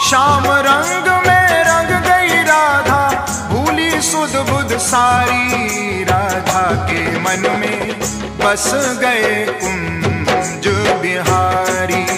श्याम रंग में रंग गई राधा, भूली सुध बुध सारी। राधा के मन में बस गए कुंज बिहारी।